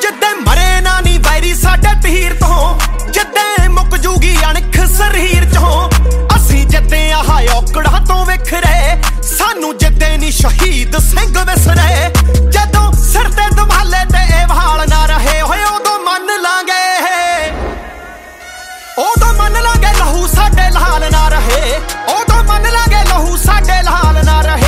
ਜਿੱਦੇ ਮਰੇ ਨਾ ਨੀ ਵੈਰੀ ਸਾਡੇ ਤੀਰ ਤੋਂ, ਜਿੱਦੇ ਮੁੱਕ ਜੂਗੀ ਅਣਖ ਸਰੀਰ ਚੋਂ। ਅਸੀਂ ਜਿੱਦੇ ਆਹ ਔਕੜਾਂ ਤੋਂ ਵਿਖਰੇ, ਸਾਨੂੰ ਜਿੱਦੇ ਨੀ ਸ਼ਹੀਦ ਸਿੰਘ ਵਿਸਰੇ। ਜਦੋਂ ਸਿਰ ਤੇ ਦਮਾਲੇ ਤੇ ਇਹ ਵਾਲ ਨਾ ਰਹੇ ਹੋਏ, ਉਦੋਂ ਮੰਨ ਲਾਂਗੇ, ਉਦੋਂ ਮੰਨ ਲਾਂਗੇ ਲਹੂ ਸਾਡੇ ਲਾਲ ਨਾ ਰਹੇ, ਉਦੋਂ ਮੰਨ ਲਾਂਗੇ ਲਹੂ ਸਾਡੇ ਲਾਲ ਨਾ ਰਹੇ।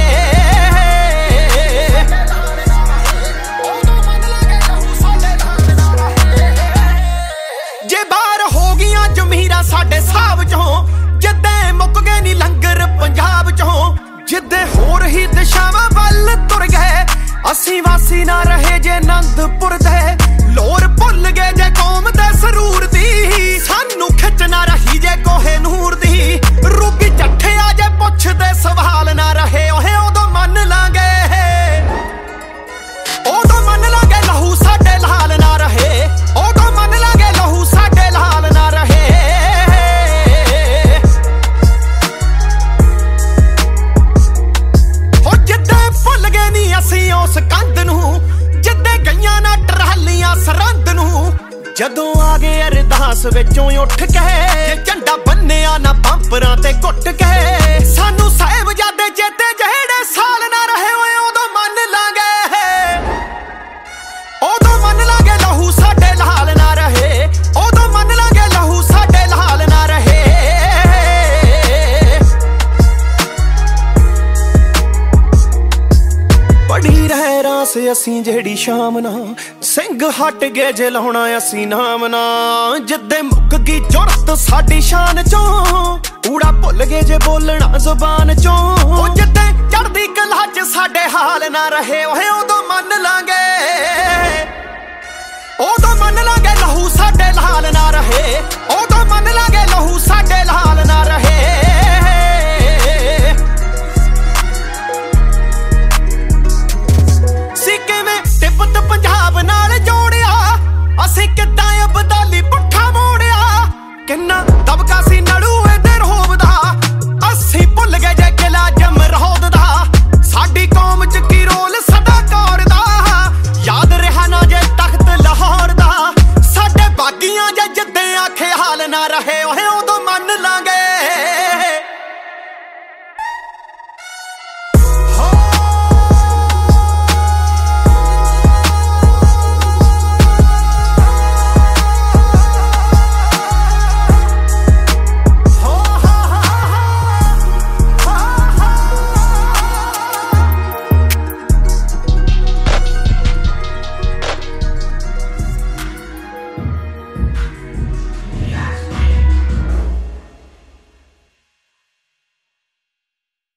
ਜੇ ਬਾਹਰ ਹੋ ਗਈਆਂ ਜ਼ਮੀਰਾਂ ਸਾਡੇ ਸਾਹਬ ਚੋਂ, ਜਿੱਦੇ ਮੁੱਕ ਗਏ ਨੀ ਲੰਗਰ ਪੰਜਾਬ ਚੋਂ। ਜਿੱਦੇ ਹੋਰ ਹੀ ਦਿਸ਼ਾਵਾਂ ਵੱਲ ਤੁਰ ਗਏ, ਅਸੀਂ ਵਾਸੀ ਨਾ ਰਹੇ ਜੇ ਆਨੰਦਪੁਰ ਦੇ। ਲੋਰ ਭੁੱਲ ਗਏ ਜੇ ਕੌਮ ਦੇ ਸਰੂਰ ਦੀ, ਸਾਨੂੰ ਖਿੱਚ ਨਾ ਰਹੀ ਜੇ ਕੋਹੇ ਨੂਰ ਦੀ। ਰੂਬੀ ਚੱਠਿਆ ਜੇ ਪੁੱਛਦੇ ਸਵਾਲ ਨਾ ਰਹੇ, ਓਏ ਉਦੋਂ ਮੰਨ ਲਾਂਗੇ, ਉਦੋਂ ਮੰਨ ਲਾਂਗੇ ਲਹੂ ਸਾਡੇ ਲਾਲ ਨਾ ਰਹੇ, ਉਦੋਂ ਮੰਨ ਲਾਂਗੇ ਲਹੂ ਸਾਡੇ ਲਾਲ ਨਾ ਰਹੇ। ਹੋ ਜਿੱਦੇ ਭੁੱਲ ਗਏ ਨੀ ਅਸੀਂ ਉਸ ਕੰਧ ਨੂੰ, ਜਿੱਦੇ ਗਈਆਂ ਨਾ ਟਰਾਲੀਆਂ ਸਰਹੰਦ ਨੂੰ। ਜਦੋਂ ਆ ਗਏ ਅਰਦਾਸ ਵਿੱਚੋਂ ਉੱਠ ਕੇ, ਜੇ ਝੰਡਾ ਬੰਨਿਆ ਨਾ ਬੰਪਰਾਂ ਤੇ ਘੁੱਟ ਕੇ। ਸਾਨੂੰ ਸਾਹਿਬਜ਼ਾਦੇ ਚੇਤੇ ਜਿਹੜੇ ਸਾਲ ਨਾ ਰਹੇ, ਓਏ ਉਦੋਂ ਮੰਨ ਲਾਂਗੇ, ਉਦੋਂ ਮੰਨ ਲਾਂਗੇ ਲਹੂ ਸਾਡੇ ਲਾਲ ਨਾ ਰਹੇ, ਉਦੋਂ ਮੰਨ ਲਾਂਗੇ ਲਹੂ ਸਾਡੇ ਲਾਲ ਨਾ ਰਹੇ। ਬੜੀ ਰਹਿ ਰਾਸ ਅਸੀਂ ਜਿਹੜੀ ਸ਼ਾਮ ਨਾ, ਸਿੰਘ ਹਟ ਗਏ ਜੇ ਲਾਉਣਾ ਅਸੀਂ ਨਾਮ ਨਾ। ਜਿੱਦੇ ਮੁੱਕ ਗਈ ਜੁਰਤ ਸਾਡੀ ਸ਼ਾਨ ਚੋਂ, ਊੜਾ ਭੁੱਲ ਗਏ ਜੇ ਬੋਲਣਾ ਜ਼ੁਬਾਨ ਚੋਂ। ਉਹ ਜਿੱਦੇ ਚੜ੍ਹਦੀ ਕਲਾ 'ਚ ਸਾਡੇ ਹਾਲ ਨਾ ਰਹੇ, ਓਏ ਉਦੋਂ ਮੰਨ ਲਾਂਗੇ, ਉਦੋਂ ਮੰਨ ਲਾਂਗੇ ਲਹੂ ਸਾਡੇ ਲਾਲ ਨਾ ਰਹੇ, ਉਦੋਂ ਮੰਨ ਲਾਂਗੇ ਲਹੂ ਸਾਡੇ ਲਾਲ ਨਾ ਰਹੇ।